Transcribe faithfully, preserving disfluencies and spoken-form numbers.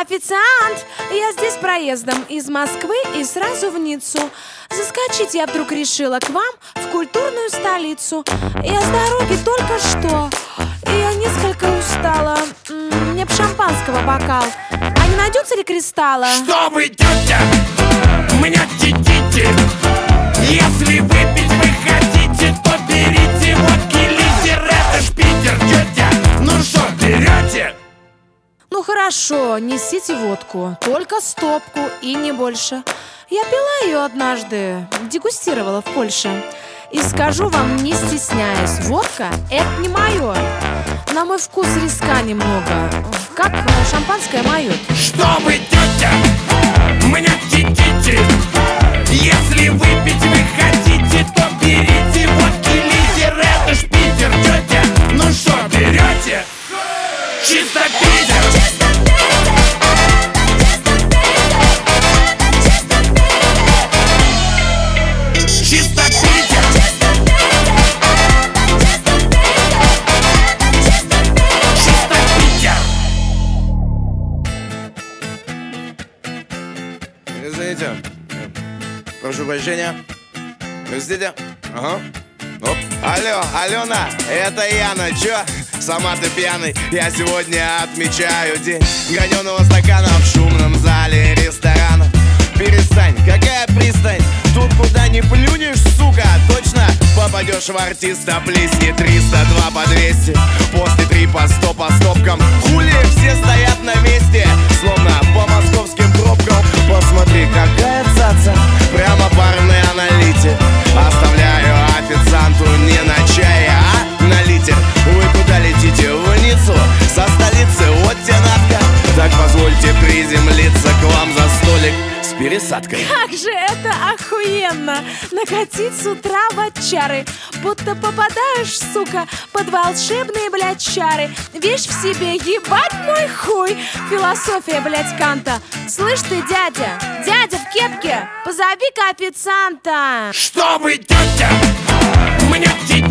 Официант, я здесь проездом из Москвы и сразу в Ниццу. Заскочить я вдруг решила к вам в культурную столицу. Я с дороги только что, и я несколько устала. Мне б шампанского бокал. А не найдется ли кристалла? Что вы, тетя, меня тетите? Если выпить вы хотите, то берите водки литер. Это ж Питер, тетя. Ну что, берете? Ну хорошо, несите водку, только стопку и не больше. Я пила ее однажды, дегустировала в Польше. И скажу вам, не стесняясь, водка – это не мое. На мой вкус риска немного, как шампанское мое. Что вы, тетя, меня тетите? Если выпить вы хотите, то берите водки литер. Это ж Питер, тетя. Ну что, берете? Чисто Питер. Чисто Питер. Чисто Питер. Извините, прошу прощения. Простите. Ага. Оп. Алло, Алена, это Яна. Чё? Сама ты пьяный. Я сегодня отмечаю день граненого стакана в шумном зале ресторана. Перестань, какая пристань? Тут куда ни плюнешь, сука, точно попадешь в артиста. Плесни триста два по двести, после три по сто по стопкам. Хули все стоят на месте, словно по московским пробкам. Посмотри, какая цаца, прямо парный аналитик. Оставляю официанту не на чай, а на литер. Вы куда летите? В Ниццу? Со столицы, вот те надка. Так позвольте приземлиться к вам за столик с пересадкой. Как же это охуенно! Накатить с утра в отчары, будто попадаешь, сука, под волшебные, блядь, чары. Вещь в себе, ебать мой хуй. Философия, блядь, Канта. Слышь ты, дядя, дядя в кепке, позови-ка официанта. Что вы, тетя, меня тетя?